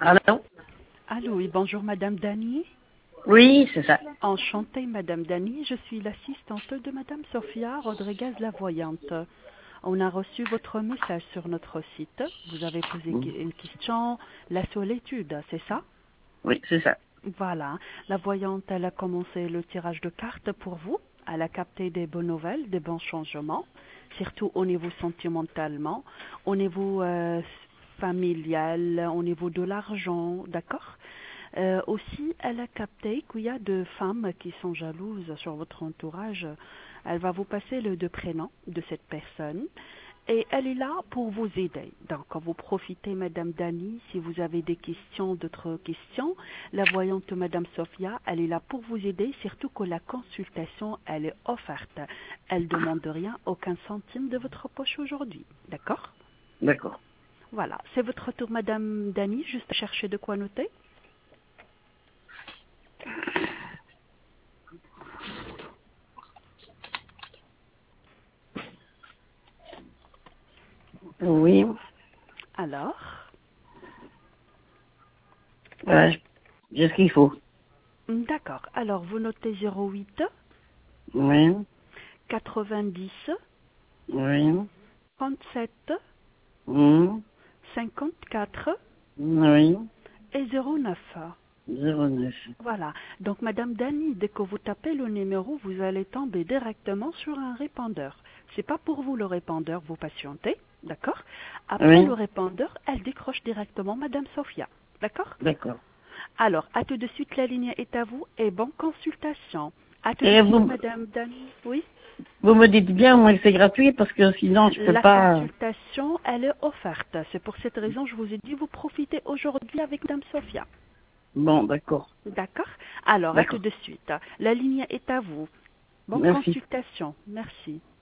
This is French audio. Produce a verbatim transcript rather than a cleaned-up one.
Allô? Allô, oui, bonjour Madame Dani. Oui, c'est ça. Enchantée Madame Dani, je suis l'assistante de Madame Sophia Rodriguez la voyante. On a reçu votre message sur notre site. Vous avez posé Mm. une question, la solitude, c'est ça? Oui, c'est ça. Voilà, la voyante, elle a commencé le tirage de cartes pour vous. Elle a capté des bonnes nouvelles, des bons changements, surtout au niveau sentimentalement, au niveau euh, familial, au niveau de l'argent, d'accord? Euh, aussi, elle a capté qu'il y a deux femmes qui sont jalouses sur votre entourage. Elle va vous passer le deux prénoms de cette personne. Et elle est là pour vous aider. Donc, quand vous profitez, Madame Dani, si vous avez des questions, d'autres questions, la voyante Madame Sophia, elle est là pour vous aider, surtout que la consultation, elle est offerte. Elle ne demande rien, aucun centime de votre poche aujourd'hui. D'accord? D'accord. Voilà. C'est votre tour, Madame Dani, juste à chercher de quoi noter. Oui. Alors, Voilà, j'ai ce qu'il faut. d'accord. Alors, vous notez zéro huit, Oui. quatre-vingt-dix, Oui. trente-sept, Mm. cinquante-quatre Oui. et zéro neuf. zéro neuf. Voilà. Donc, Madame Dani, dès que vous tapez le numéro, vous allez tomber directement sur un répondeur. C'est pas pour vous le répondeur, vous patientez, d'accord? Après Oui. le répondeur, elle décroche directement Madame Sophia, d'accord? D'accord. Alors, à tout de suite, la ligne est à vous et bonne consultation. À tout de Et suite, vous, Madame Dani. Oui? vous me dites bien, moi, que c'est gratuit parce que sinon, je peux La pas. consultation, elle est offerte. C'est pour cette raison que je vous ai dit, vous profitez aujourd'hui avec Madame Sophia. Bon, d'accord. D'accord? Alors, à tout D'accord. de suite. La ligne est à vous. Bonne Merci. consultation. Merci.